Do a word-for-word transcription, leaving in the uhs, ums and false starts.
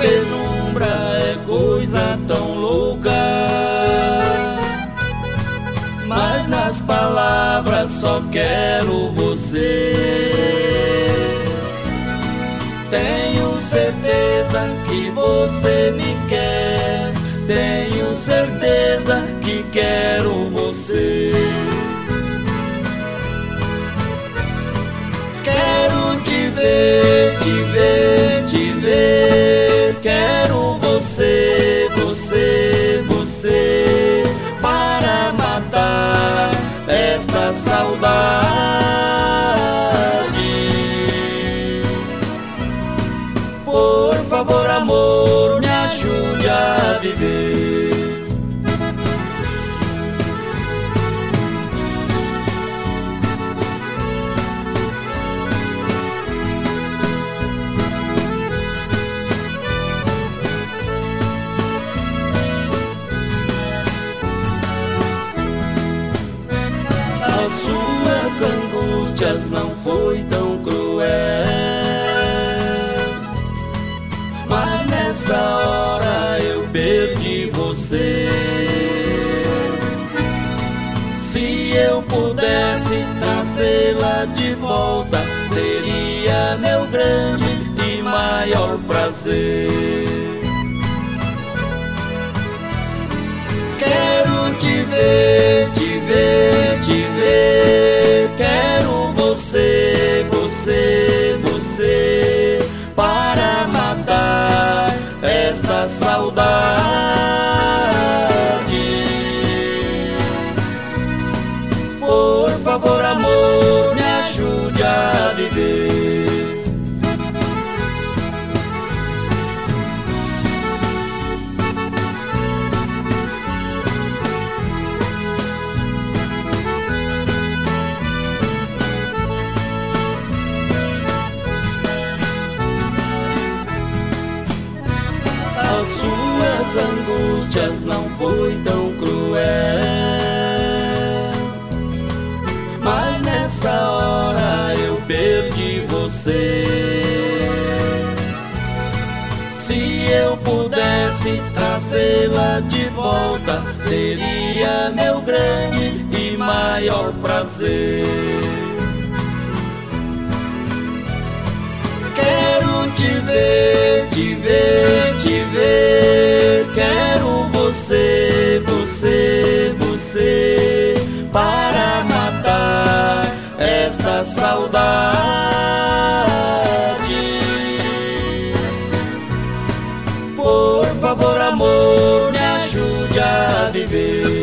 penumbra é coisa tão louca, mas nas palavras só quero você. Tenho certeza que você me quer, tenho certeza que quero você. Quero te ver, te ver, te ver. Quero você, você, você, para matar esta saudade. Por favor, amor, me ajude a viver. As suas angústias não foi tão cruel, mas nessa hora eu perdi você. Se eu pudesse trazê-la de volta, seria meu grande e maior prazer. Quero te ver, te ver, te ver. Quero você, você, você, para matar esta saudade. Por favor, amor, me ajude a viver. As suas angústias não foi tão cruel, mas nessa hora eu perdi você. Se eu pudesse trazê-la de volta, seria meu grande e maior prazer. Quero te ver, te ver, te ver. Quero você, você, você, para matar esta saudade. Por favor, amor, me ajude a viver.